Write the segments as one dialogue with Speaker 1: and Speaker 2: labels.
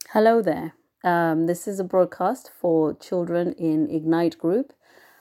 Speaker 1: Hello there. This is a broadcast for children in Ignite Group.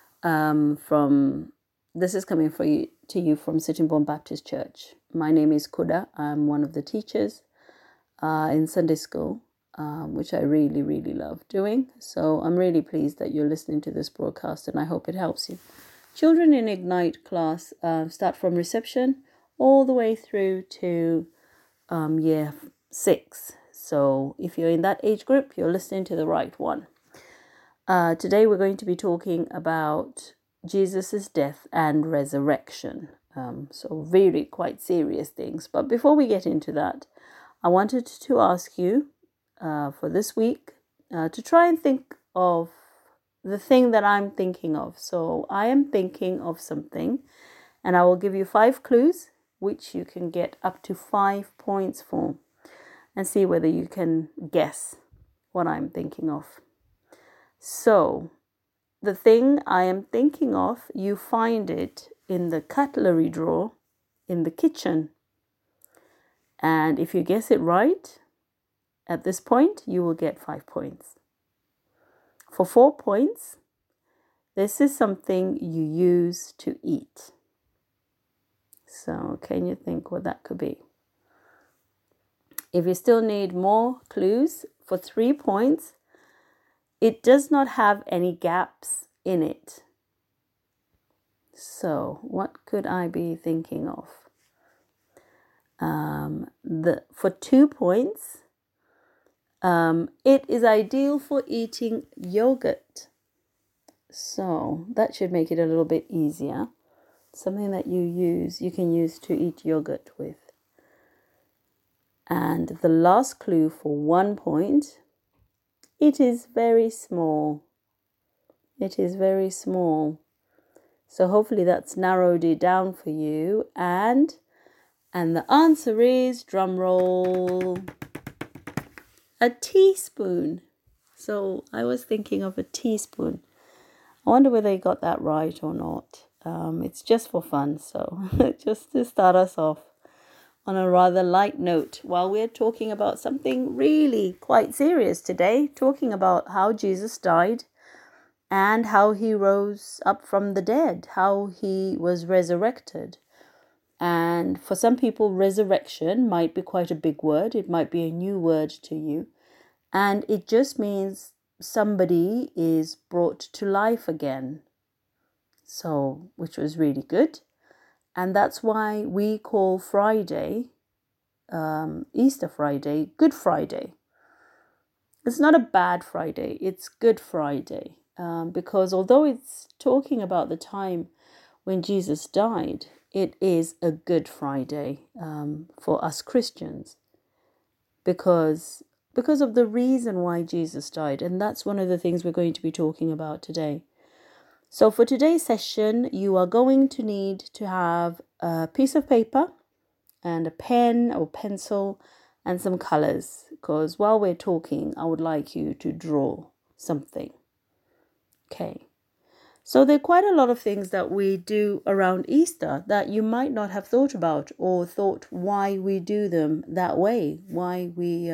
Speaker 1: This is coming to you from Sittingbourne Baptist Church. My name is Kuda. I'm one of the teachers in Sunday school, which I really, really love doing. So I'm really pleased that you're listening to this broadcast, and I hope it helps you. Children in Ignite class start from reception all the way through to year 6. So if you're in that age group, you're listening to the right one. Today we're going to be talking about Jesus' death and resurrection. So really quite serious things. But before we get into that, I wanted to ask you for this week to try and think of the thing that I'm thinking of. So I am thinking of something, and I will give you 5 clues, which you can get up to 5 points for, and see whether you can guess what I'm thinking of. So, the thing I am thinking of, you find it in the cutlery drawer in the kitchen. And if you guess it right, at this point, you will get 5 points. For 4 points, this is something you use to eat. So, can you think what that could be? If you still need more clues, for 3 points, it does not have any gaps in it. So, what could I be thinking of? For 2 points, it is ideal for eating yogurt. So, that should make it a little bit easier. Something that you can use to eat yogurt with. And the last clue for 1 point, it is very small. It is very small. So hopefully that's narrowed it down for you. And the answer is, drum roll, a teaspoon. So I was thinking of a teaspoon. I wonder whether you got that right or not. It's just for fun. So just to start us off on a rather light note, while we're talking about something really quite serious today, talking about how Jesus died and how he rose up from the dead, how he was resurrected. And for some people, resurrection might be quite a big word. It might be a new word to you. And it just means somebody is brought to life again. So, which was really good. And that's why we call Friday, Easter Friday, Good Friday. It's not a bad Friday, it's Good Friday. Because although it's talking about the time when Jesus died, it is a Good Friday for us Christians because of the reason why Jesus died. And that's one of the things we're going to be talking about today. So for today's session, you are going to need to have a piece of paper and a pen or pencil and some colors, because while we're talking, I would like you to draw something. Okay. So there are quite a lot of things that we do around Easter that you might not have thought about or thought why we do them that way, why we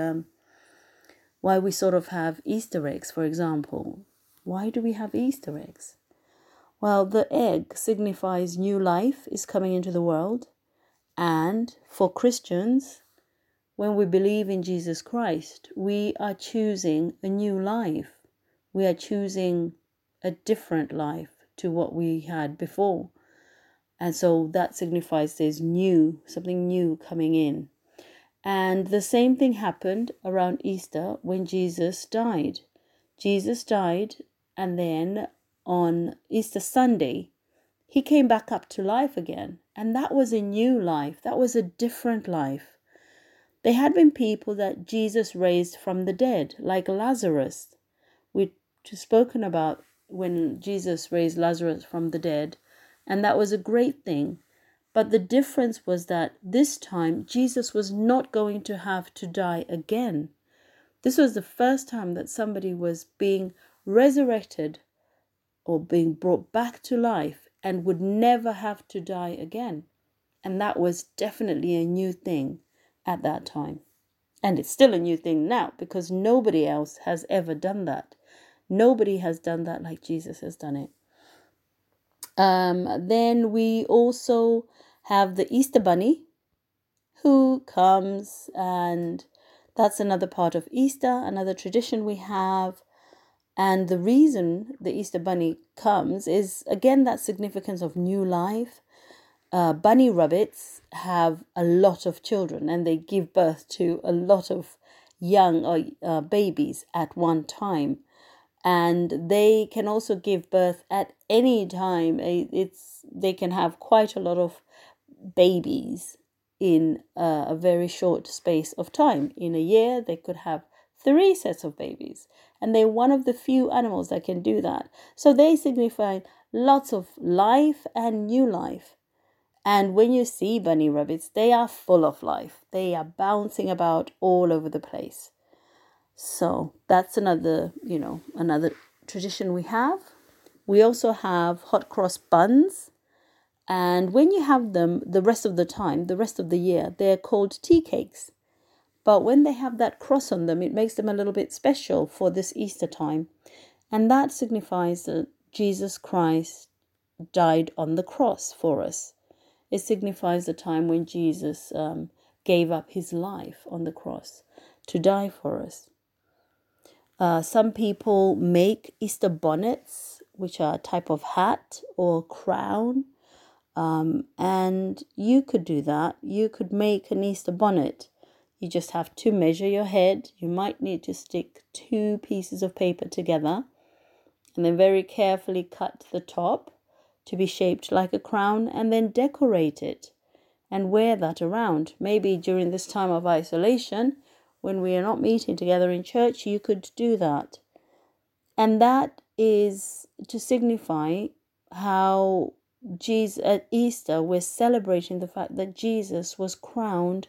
Speaker 1: sort of have Easter eggs, for example. Why do we have Easter eggs? Well, the egg signifies new life is coming into the world. And for Christians, when we believe in Jesus Christ, we are choosing a new life. We are choosing a different life to what we had before. And so that signifies there's something new coming in. And the same thing happened around Easter when Jesus died. Jesus died, and then on Easter Sunday, he came back up to life again. And that was a new life. That was a different life. There had been people that Jesus raised from the dead, like Lazarus. We've spoken about when Jesus raised Lazarus from the dead, and that was a great thing. But the difference was that this time, Jesus was not going to have to die again. This was the first time that somebody was being resurrected or being brought back to life and would never have to die again. And that was definitely a new thing at that time. And it's still a new thing now because nobody else has ever done that. Nobody has done that like Jesus has done it. Then we also have the Easter Bunny who comes, and that's another part of Easter, another tradition we have. And the reason the Easter Bunny comes is, again, that significance of new life. Bunny rabbits have a lot of children and they give birth to a lot of young or babies at one time. And they can also give birth at any time. They can have quite a lot of babies in a very short space of time. In a year, they could have 3 sets of babies. And they're one of the few animals that can do that. So they signify lots of life and new life. And when you see bunny rabbits, they are full of life. They are bouncing about all over the place. So that's another tradition we have. We also have hot cross buns. And when you have them the rest of the time, the rest of the year, they're called tea cakes. But when they have that cross on them, it makes them a little bit special for this Easter time. And that signifies that Jesus Christ died on the cross for us. It signifies the time when Jesus gave up his life on the cross to die for us. Some people make Easter bonnets, which are a type of hat or crown. And you could do that. You could make an Easter bonnet. You just have to measure your head. You might need to stick 2 pieces of paper together and then very carefully cut the top to be shaped like a crown and then decorate it and wear that around. Maybe during this time of isolation, when we are not meeting together in church, you could do that. And that is to signify how Jesus at Easter we're celebrating the fact that Jesus was crowned.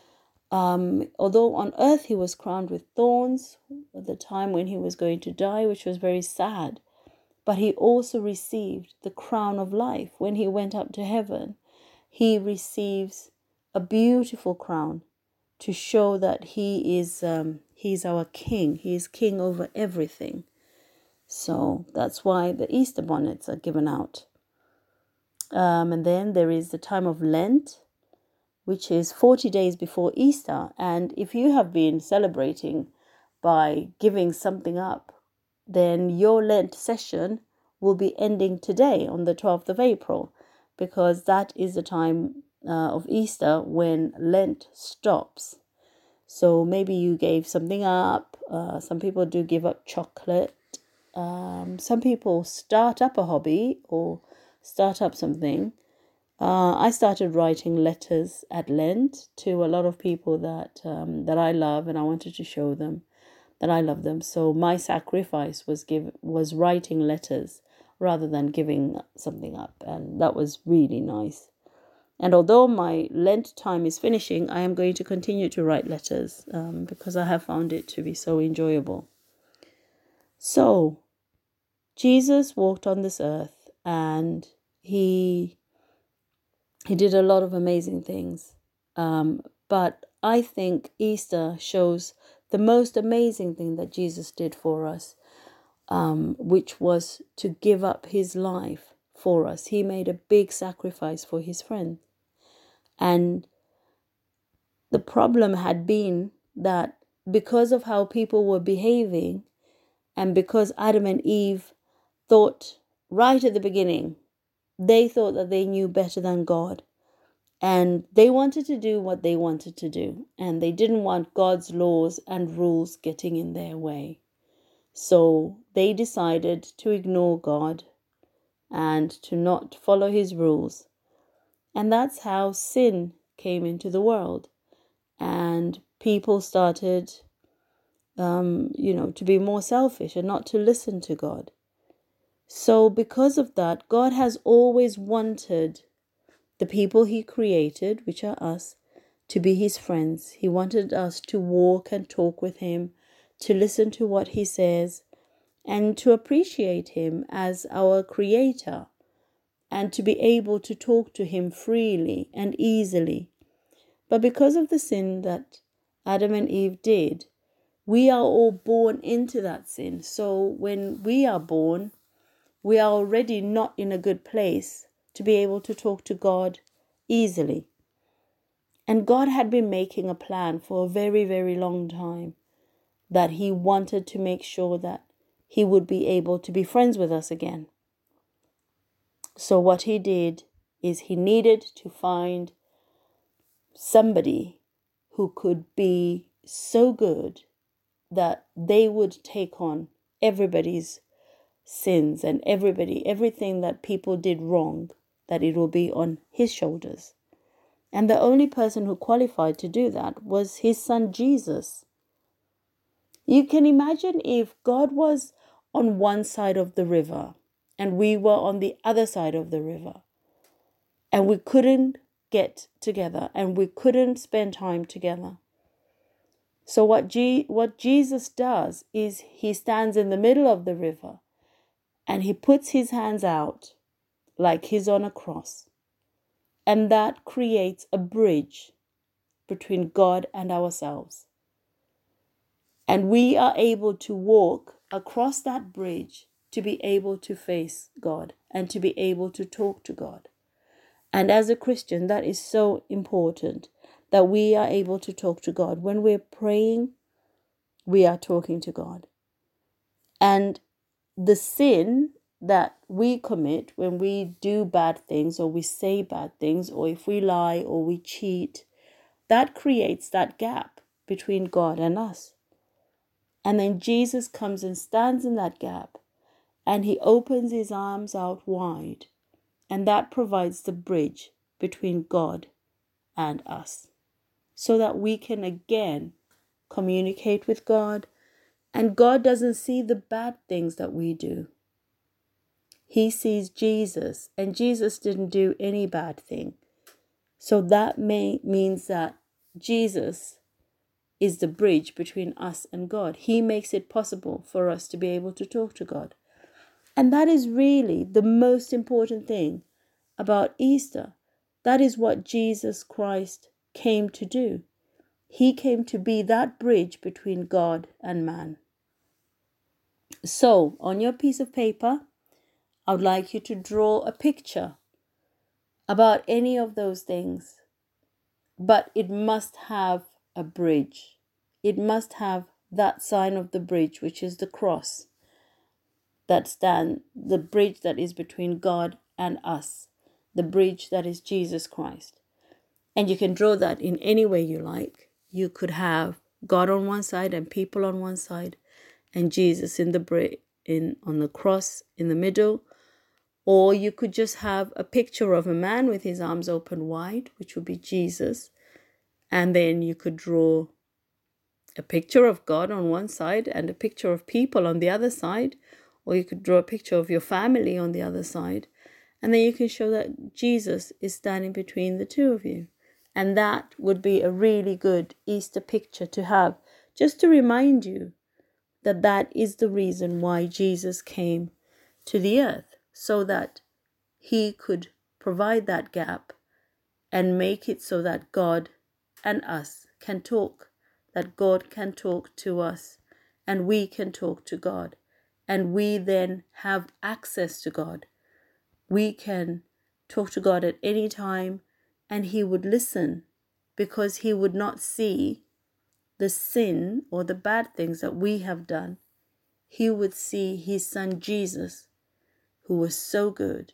Speaker 1: Although on earth he was crowned with thorns at the time when he was going to die, which was very sad. But he also received the crown of life when he went up to heaven. He receives a beautiful crown to show that he's our king. He is king over everything. So that's why the Easter bonnets are given out. And then there is the time of Lent, which is 40 days before Easter. And if you have been celebrating by giving something up, then your Lent session will be ending today on the 12th of April, because that is the time of Easter when Lent stops. So maybe you gave something up. Some people do give up chocolate. Some people start up a hobby or start up something. I started writing letters at Lent to a lot of people that I love, and I wanted to show them that I love them. So my sacrifice was writing letters rather than giving something up, and that was really nice. And although my Lent time is finishing, I am going to continue to write letters because I have found it to be so enjoyable. So Jesus walked on this earth and he did a lot of amazing things. But I think Easter shows the most amazing thing that Jesus did for us, which was to give up his life for us. He made a big sacrifice for his friend. And the problem had been that because of how people were behaving, and because Adam and Eve thought right at the beginning, they thought that they knew better than God. And they wanted to do what they wanted to do. And they didn't want God's laws and rules getting in their way. So they decided to ignore God and to not follow his rules. And that's how sin came into the world. And people started, to be more selfish and not to listen to God. So because of that, God has always wanted the people he created, which are us, to be his friends. He wanted us to walk and talk with him, to listen to what he says, and to appreciate him as our creator, and to be able to talk to him freely and easily. But because of the sin that Adam and Eve did, we are all born into that sin. So when we are born, we are already not in a good place to be able to talk to God easily. And God had been making a plan for a very, very long time, that he wanted to make sure that he would be able to be friends with us again. So what he did is he needed to find somebody who could be so good that they would take on everybody's sins and everything that people did wrong, that it will be on his shoulders. And the only person who qualified to do that was his son Jesus. You can imagine if God was on one side of the river and we were on the other side of the river, and we couldn't get together and we couldn't spend time together. So what Jesus does is he stands in the middle of the river and he puts his hands out like he's on a cross. And that creates a bridge between God and ourselves. And we are able to walk across that bridge to be able to face God and to be able to talk to God. And as a Christian, that is so important, that we are able to talk to God. When we're praying, we are talking to God. And the sin that we commit when we do bad things or we say bad things, or if we lie or we cheat, that creates that gap between God and us. And then Jesus comes and stands in that gap and he opens his arms out wide, and that provides the bridge between God and us, so that we can again communicate with God. And God doesn't see the bad things that we do. He sees Jesus, and Jesus didn't do any bad thing. So that means that Jesus is the bridge between us and God. He makes it possible for us to be able to talk to God. And that is really the most important thing about Easter. That is what Jesus Christ came to do. He came to be that bridge between God and man. So, on your piece of paper, I would like you to draw a picture about any of those things. But it must have a bridge. It must have that sign of the bridge, which is the cross, the bridge that is between God and us, the bridge that is Jesus Christ. And you can draw that in any way you like. You could have God on one side and people on one side, and Jesus on the cross in the middle. Or you could just have a picture of a man with his arms open wide, which would be Jesus. And then you could draw a picture of God on one side and a picture of people on the other side. Or you could draw a picture of your family on the other side. And then you can show that Jesus is standing between the two of you. And that would be a really good Easter picture to have, just to remind you that that is the reason why Jesus came to the earth, so that he could provide that gap and make it so that God and us can talk, that God can talk to us and we can talk to God, and we then have access to God. We can talk to God at any time and he would listen, because he would not see the sin or the bad things that we have done. He would see his son Jesus, who was so good,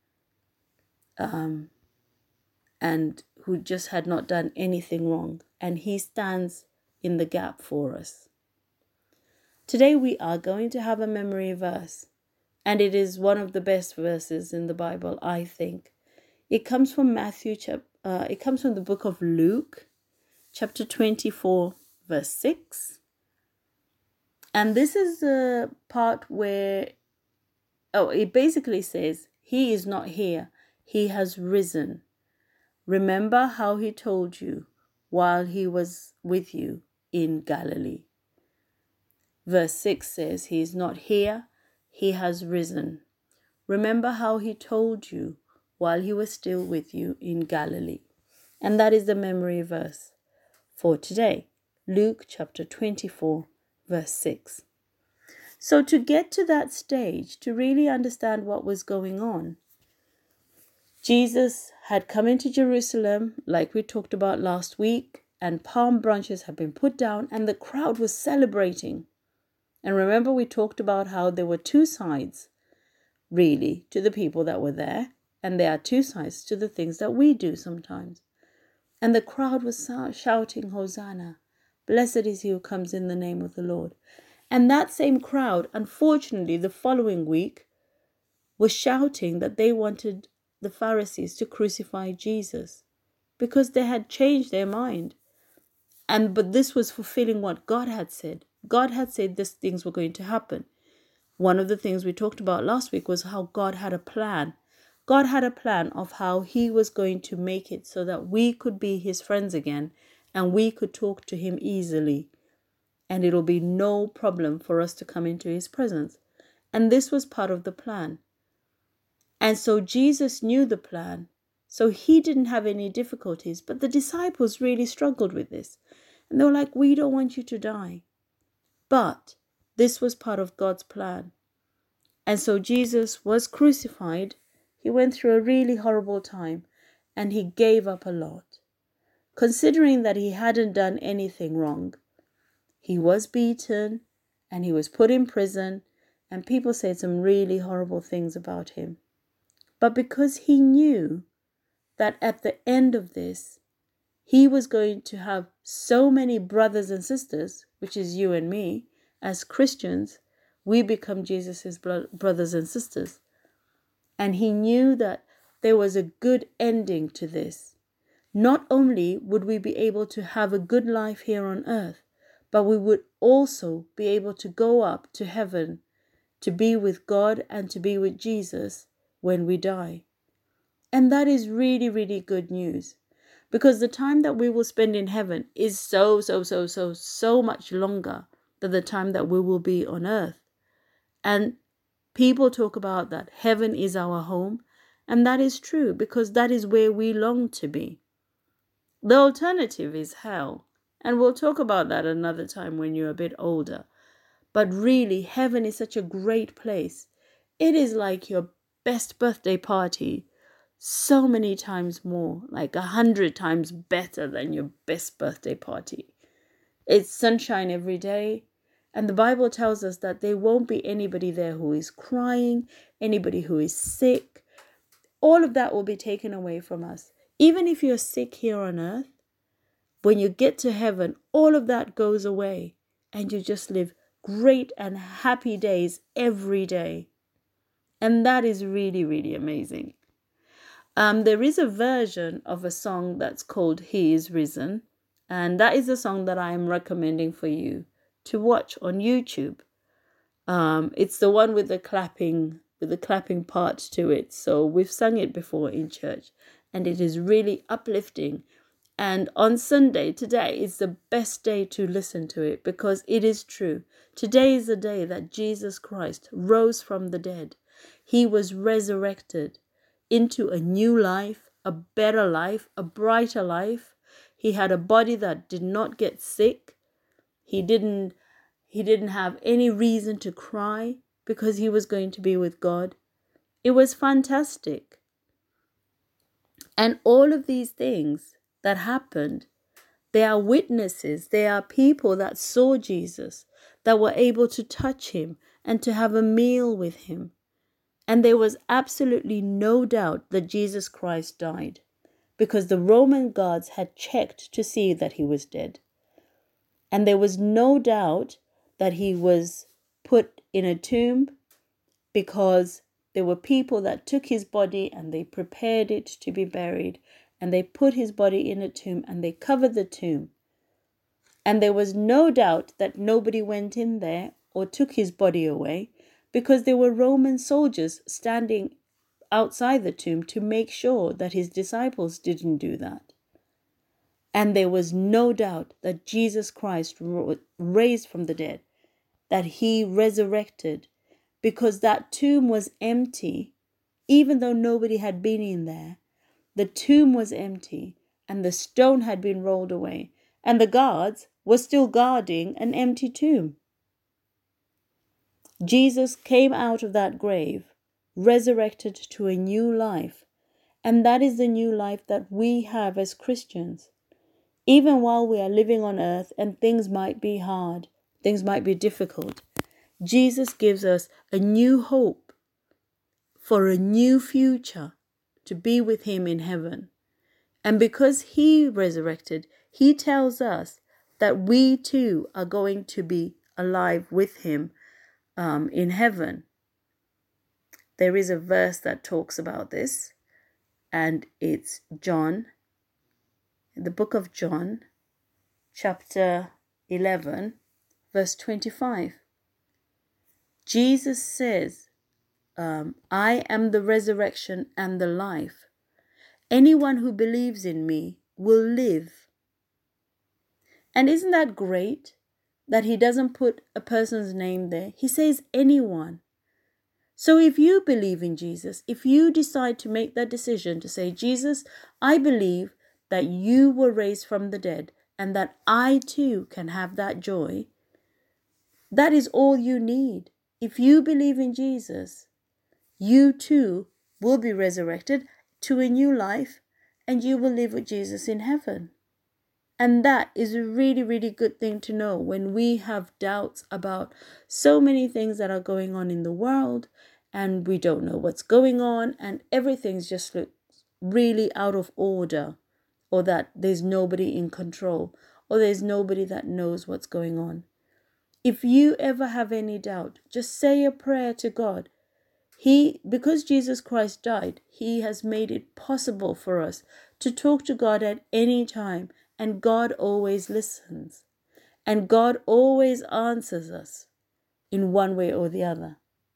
Speaker 1: and who just had not done anything wrong. And he stands in the gap for us. Today we are going to have a memory verse, and it is one of the best verses in the Bible, I think. It comes from it comes from the book of Luke, chapter 24, verse 6. And this is the part where, it basically says, he is not here, he has risen. Remember how he told you while he was with you in Galilee. Verse 6 says, he is not here, he has risen. Remember how he told you while he was still with you in Galilee. And that is the memory verse for today. Luke chapter 24, verse 6. So to get to that stage, to really understand what was going on, Jesus had come into Jerusalem, like we talked about last week, and palm branches had been put down and the crowd was celebrating. And remember, we talked about how there were two sides, really, to the people that were there. And there are two sides to the things that we do sometimes. And the crowd was shouting, Hosanna, blessed is he who comes in the name of the Lord. And that same crowd, unfortunately, the following week, was shouting that they wanted the Pharisees to crucify Jesus because they had changed their mind. But this was fulfilling what God had said. God had said these things were going to happen. One of the things we talked about last week was how God had a plan. God had a plan of how he was going to make it so that we could be his friends again and we could talk to him easily. And it'll be no problem for us to come into his presence. And this was part of the plan. And so Jesus knew the plan. So he didn't have any difficulties. But the disciples really struggled with this. And they were like, we don't want you to die. But this was part of God's plan. And so Jesus was crucified. He went through a really horrible time. And he gave up a lot. Considering that he hadn't done anything wrong. He was beaten. And he was put in prison. And people said some really horrible things about him. But because he knew that at the end of this, he was going to have so many brothers and sisters, which is you and me, as Christians, we become Jesus's brothers and sisters. And he knew that there was a good ending to this. Not only would we be able to have a good life here on earth, but we would also be able to go up to heaven to be with God and to be with Jesus when we die. And that is really, really good news, because the time that we will spend in heaven is so much longer than the time that we will be on earth. And people talk about that heaven is our home, and that is true because that is where we long to be. The alternative is hell, and we'll talk about that another time when you're a bit older. But really, heaven is such a great place. It is like your best birthday party, so many times more, like 100 times better than your best birthday party. It's sunshine every day. And the Bible tells us that there won't be anybody there who is crying, anybody who is sick. All of that will be taken away from us. Even if you're sick here on earth, when you get to heaven, all of that goes away and you just live great and happy days every day. And that is really, really amazing. There is a version of a song that's called He Is Risen. And that is a song that I am recommending for you to watch on YouTube. It's the one with the clapping part to it. So we've sung it before in church and it is really uplifting. And on Sunday, today is the best day to listen to it because it is true. Today is the day that Jesus Christ rose from the dead. He was resurrected into a new life, a better life, a brighter life. He had a body that did not get sick. He didn't have any reason to cry because he was going to be with God. It was fantastic. And all of these things that happened, they are witnesses. They are people that saw Jesus, that were able to touch him and to have a meal with him. And there was absolutely no doubt that Jesus Christ died because the Roman guards had checked to see that he was dead. And there was no doubt that he was put in a tomb because there were people that took his body and they prepared it to be buried. And they put his body in a tomb and they covered the tomb. And there was no doubt that nobody went in there or took his body away because there were Roman soldiers standing outside the tomb to make sure that his disciples didn't do that. And there was no doubt that Jesus Christ raised from the dead, that he resurrected, because that tomb was empty, even though nobody had been in there. The tomb was empty and the stone had been rolled away. And the guards was still guarding an empty tomb. Jesus came out of that grave, resurrected to a new life, and that is the new life that we have as Christians. Even while we are living on earth and things might be hard, things might be difficult, Jesus gives us a new hope for a new future to be with him in heaven. And because he resurrected, he tells us that we too are going to be alive with him in heaven. There is a verse that talks about this, and it's John, the book of John, chapter 11, verse 25. Jesus says, I am the resurrection and the life. Anyone who believes in me will live. And isn't that great that he doesn't put a person's name there? He says anyone. So if you believe in Jesus, if you decide to make that decision to say, Jesus, I believe that you were raised from the dead and that I too can have that joy, that is all you need. If you believe in Jesus, you too will be resurrected to a new life and you will live with Jesus in heaven. And that is a really, really good thing to know when we have doubts about so many things that are going on in the world and we don't know what's going on and everything's just looks really out of order, or that there's nobody in control, or there's nobody that knows what's going on. If you ever have any doubt, just say a prayer to God. Because Jesus Christ died, he has made it possible for us to talk to God at any time, and God always listens, and God always answers us in one way or the other.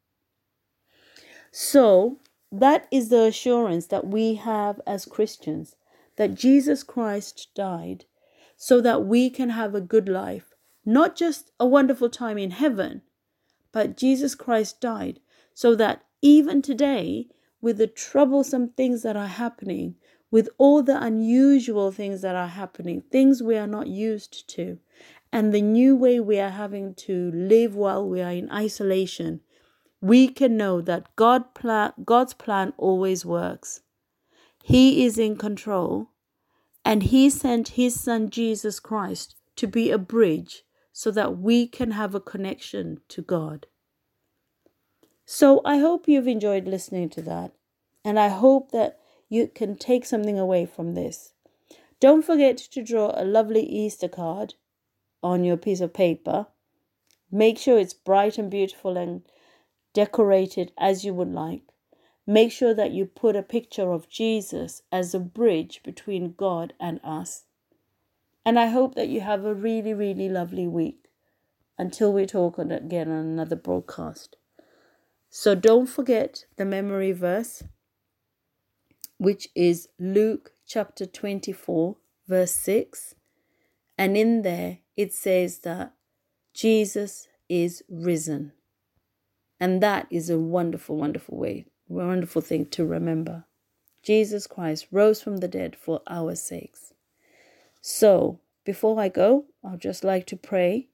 Speaker 1: So that is the assurance that we have as Christians, that Jesus Christ died so that we can have a good life, not just a wonderful time in heaven, but Jesus Christ died so that even today, with the troublesome things that are happening, with all the unusual things that are happening, things we are not used to, and the new way we are having to live while we are in isolation, we can know that God's plan always works. He is in control, and he sent his son Jesus Christ to be a bridge so that we can have a connection to God. So I hope you've enjoyed listening to that, and I hope that you can take something away from this. Don't forget to draw a lovely Easter card on your piece of paper. Make sure it's bright and beautiful and decorated as you would like. Make sure that you put a picture of Jesus as a bridge between God and us. And I hope that you have a really, really lovely week until we talk again on another broadcast. So don't forget the memory verse, which is Luke chapter 24, verse 6. And in there, it says that Jesus is risen. And that is a wonderful, wonderful thing to remember. Jesus Christ rose from the dead for our sakes. So before I go, I'd just like to pray.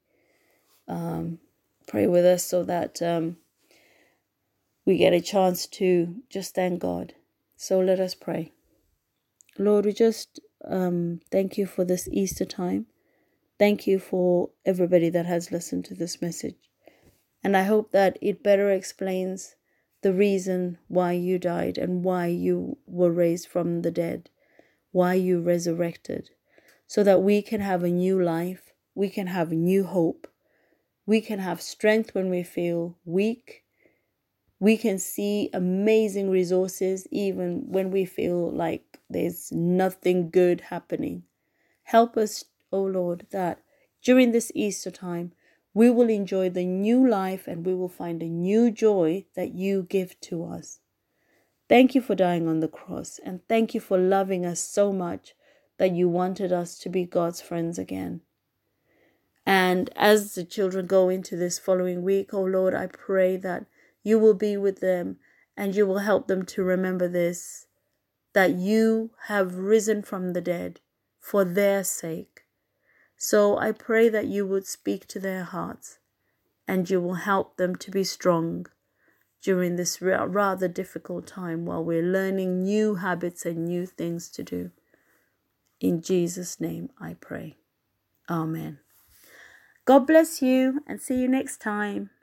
Speaker 1: Pray with us so that we get a chance to just thank God. So let us pray. Lord, we just thank you for this Easter time. Thank you for everybody that has listened to this message. And I hope that it better explains the reason why you died and why you were raised from the dead, why you resurrected, so that we can have a new life, we can have a new hope, we can have strength when we feel weak. We can see amazing resources even when we feel like there's nothing good happening. Help us, O Lord, that during this Easter time, we will enjoy the new life and we will find a new joy that you give to us. Thank you for dying on the cross, and thank you for loving us so much that you wanted us to be God's friends again. And as the children go into this following week, oh Lord, I pray that you will be with them and you will help them to remember this, that you have risen from the dead for their sake, So I pray that you would speak to their hearts and you will help them to be strong during this rather difficult time while we're learning new habits and new things to do. In Jesus' name I pray. Amen. God bless you and see you next time.